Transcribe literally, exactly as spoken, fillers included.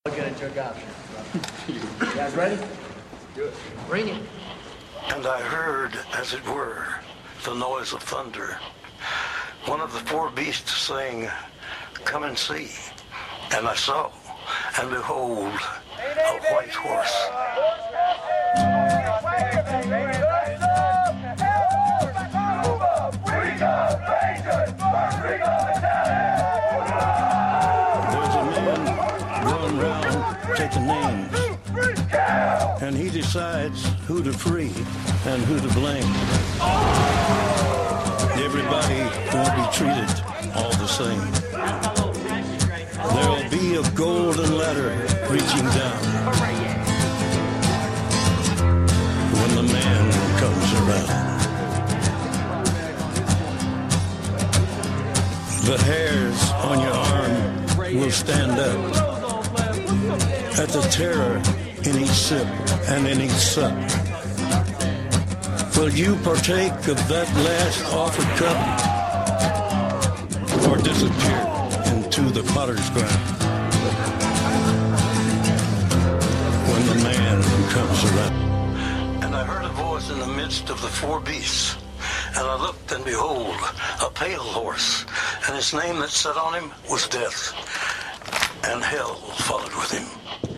I'll get a jerk option. You guys ready? Good. Bring it. And I heard, as it were, the noise of thunder. One of the four beasts saying, "Come and see." And I saw, and behold, a white horse. There's a man going round taking names, and he decides who to free and who to blame. Everybody won't be treated all the same. There'll be a golden ladder reaching down when the man comes around. The hairs on your arm will stand up at the terror in each sip and in each sup. Will you partake of that last offered cup, or disappear into the potter's ground when the man comes around? And I heard a voice in the midst of the four beasts, and I looked, and behold, a pale horse, and his name that sat on him was Death, and hell followed with him.